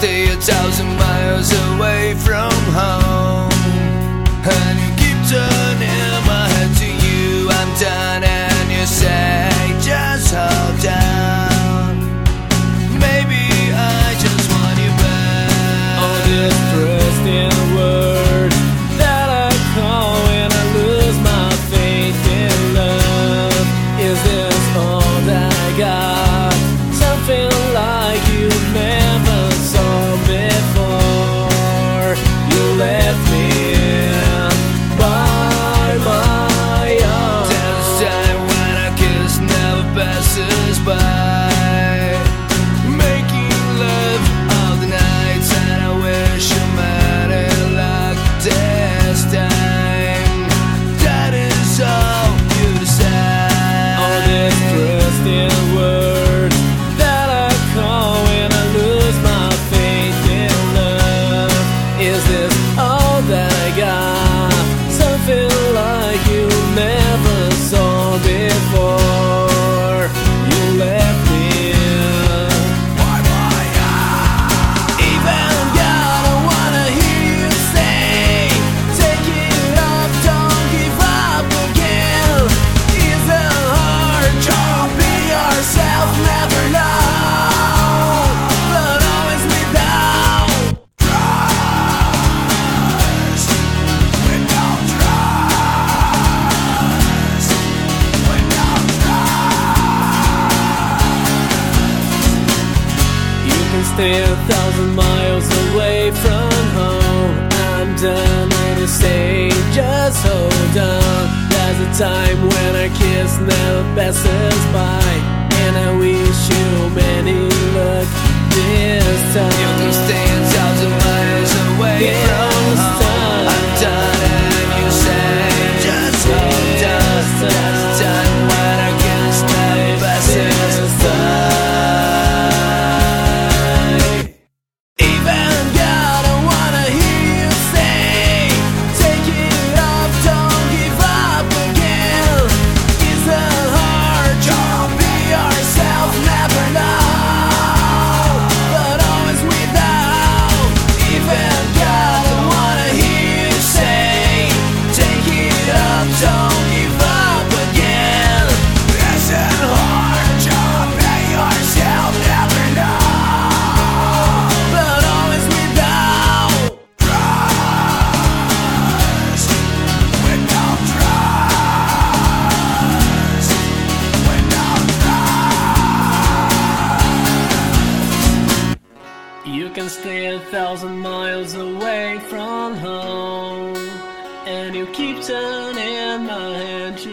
stay 1,000 miles away from home, and you keep turning my head to you. I'm done, and you say, just hold on. Maybe I just want you back. All this trust in words that I call when I lose my faith in love. Is this all that I got? Something like you never saw before. You left me by my own. There's a time when a kiss never passes by, making love all the nights, and I wish you met it like this time. That is all you decide. All this trust in words that I call when I lose my faith in love. Is this all that I got? Something like you never saw before. You left me. Even God, I wanna hear you say, take it up, don't give up again. It's a hard job, be yourself, never know, but always without trust. Without trust. Without trust. You can stay 1,000 miles away from home. I'm done, and you say, just hold on. There's a time when our kiss never passes by, and I wish you many luck this time. You can stay 1,000 miles away from home. I'm done, and you say, just hold on. There's a time when I kiss never passes by. Even God, I wanna hear you say, take it up, don't give up again. It's a hard job, be yourself, never know, but always without. Even God, I wanna hear you say, take it up, don't give up again. It's a hard job, be yourself, never know, but always without trust. Without trust. Without trust. You can stay 1,000 miles away from home, and you keep turning my hand to